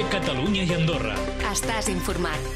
COPE Catalunya i Andorra. Estàs informat.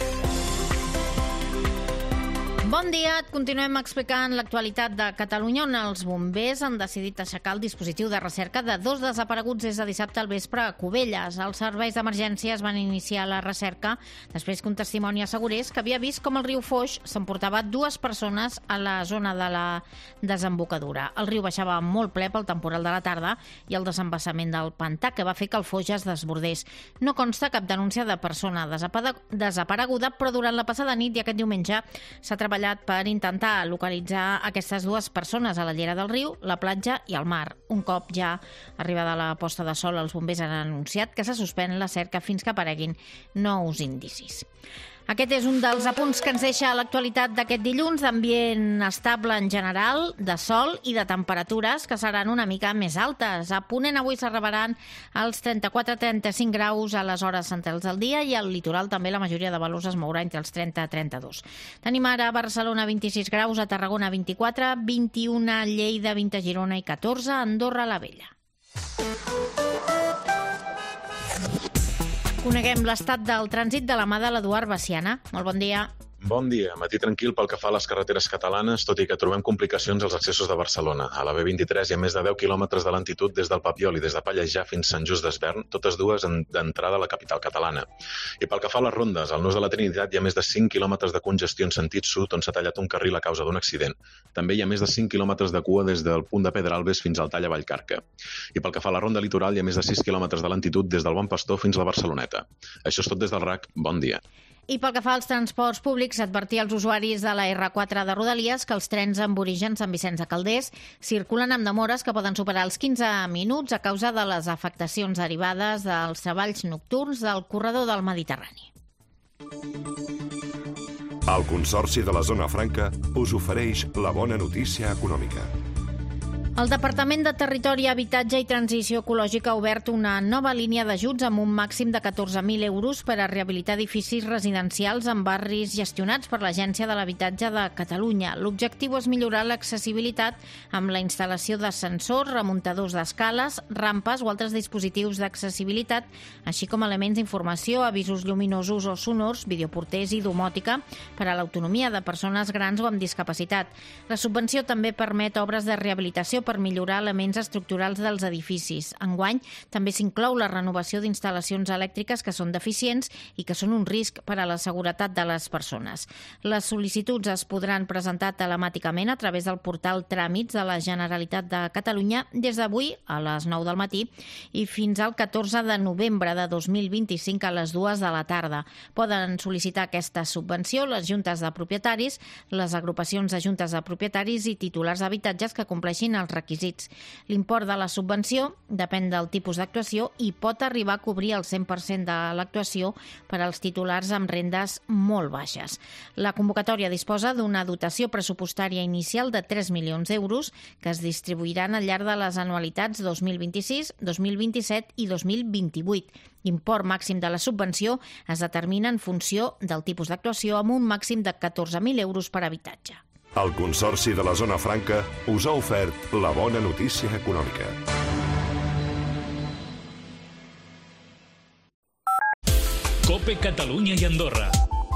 Bon dia, et continuem explicant l'actualitat de Catalunya, on els bombers han decidit aixecar el dispositiu de recerca de 2 desapareguts des de dissabte al vespre a Cubelles. Els serveis d'emergències van iniciar la recerca després que un testimoni assegurés que havia vist com el riu Foix s'emportava 2 persones a la zona de la desembocadura. El riu baixava molt ple pel temporal de la tarda i el desembassament del pantà, que va fer que el Foix es desbordés. No consta cap denúncia de persona desapareguda, però durant la passada nit i aquest diumenge s'ha treballat per intentar localitzar aquestes 2 persones a la llera del riu, la platja i el mar. Un cop ja arribada la posta de sol, els bombers han anunciat que se suspèn la cerca fins que apareguin nous indicis. Aquest és un dels apunts que ens deixa l'actualitat d'aquest dilluns, d'ambient estable en general, de sol i de temperatures que seran una mica més altes. A Ponent avui s'arribaran als 34-35 graus a les hores centrals del dia i al litoral també la majoria de valors es mourà entre els 30 i 32. Tenim ara a Barcelona 26 graus, a Tarragona 24, 21 a Lleida, 20 a Girona i 14 a Andorra la Vella. Coneguem l'estat del trànsit de la mà de l'Eduard Veciana. Molt bon dia. Bon dia. Matí tranquil pel que fa a les carreteres catalanes, tot i que trobem complicacions als accessos de Barcelona. A la B23 hi ha més de 10 quilòmetres de lentitud des del Papiol i des de Pallejà fins Sant Just d'Esvern, totes dues d'entrada a la capital catalana. I pel que fa a les rondes, al Nus de la Trinitat hi ha més de 5 quilòmetres de congestió en sentit sud on s'ha tallat un carril a causa d'un accident. També hi ha més de 5 quilòmetres de cua des del punt de Pedralbes fins al tall a Vallcarca. I pel que fa a la ronda litoral hi ha més de 6 quilòmetres de lentitud des del Bon Pastor fins a la Barceloneta. Això és tot des del RAC. Bon dia. I pel que fa als transports públics, advertir als usuaris de la R4 de Rodalies que els trens amb origen Sant Vicenç de Calders circulen amb demores que poden superar els 15 minuts a causa de les afectacions derivades dels treballs nocturns del corredor del Mediterrani. El Consorci de la Zona Franca us ofereix la bona notícia econòmica. El Departament de Territori, Habitatge i Transició Ecològica ha obert una nova línia d'ajuts amb un màxim de 14.000 euros per a rehabilitar edificis residencials en barris gestionats per l'Agència de l'Habitatge de Catalunya. L'objectiu és millorar l'accessibilitat amb la instal·lació d'ascensors, remuntadors d'escales, rampes o altres dispositius d'accessibilitat, així com elements d'informació, avisos lluminosos o sonors, videoporters i domòtica per a l'autonomia de persones grans o amb discapacitat. La subvenció també permet obres de rehabilitació per millorar elements estructurals dels edificis. Enguany, també s'inclou la renovació d'instal·lacions elèctriques que són deficients i que són un risc per a la seguretat de les persones. Les sol·licituds es podran presentar telemàticament a través del portal Tràmits de la Generalitat de Catalunya des d'avui a les 9 del matí i fins al 14 de novembre de 2025 a les 2 de la tarda. Poden sol·licitar aquesta subvenció les juntes de propietaris, les agrupacions de juntes de propietaris i titulars d'habitatges que compleixin els requisits. L'import de la subvenció depèn del tipus d'actuació i pot arribar a cobrir el 100% de l'actuació per als titulars amb rendes molt baixes. La convocatòria disposa d'una dotació pressupostària inicial de 3 milions d'euros que es distribuiran al llarg de les anualitats 2026, 2027 i 2028. L'import màxim de la subvenció es determina en funció del tipus d'actuació amb un màxim de 14.000 euros per habitatge. El Consorci de la Zona Franca us ha ofert la bona notícia econòmica. COPE Catalunya i Andorra.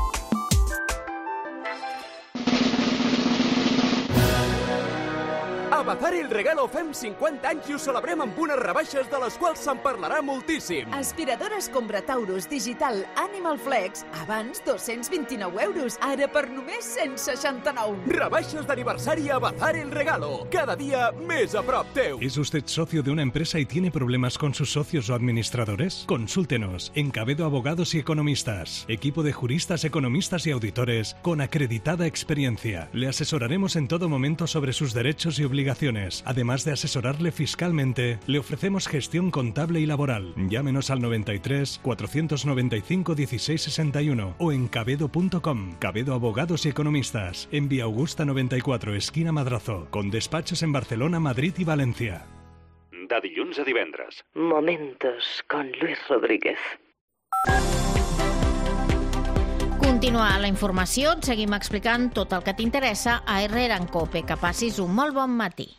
A Bazar El Regalo fem 50 anys i ho celebrem amb unes rebaixes de les quals se'n parlarà moltíssim. Aspiradores Combretaurus Digital Animal Flex, abans 229 euros, ara per només 169. Rebaixes d'aniversari a Bazar El Regalo. Cada dia més a prop teu. ¿Es usted socio de una empresa y tiene problemas con sus socios o administradores? Consúltenos en Cabedo Abogados y Economistas. Equipo de juristas, economistas y auditores con acreditada experiencia. Le asesoraremos en todo momento sobre sus derechos y obligaciones. Además de asesorarle fiscalmente, le ofrecemos gestión contable y laboral. Llámenos al 93 495 1661 o en cabedo.com. Cabedo Abogados y Economistas, en Vía Augusta 94, esquina Madrazo, con despachos en Barcelona, Madrid y Valencia. De dilluns a divendres. Momentos con Luis Rodríguez. Continua la informació, et seguim explicant tot el que t'interessa a Herrera en COPE. Que passis un molt bon matí.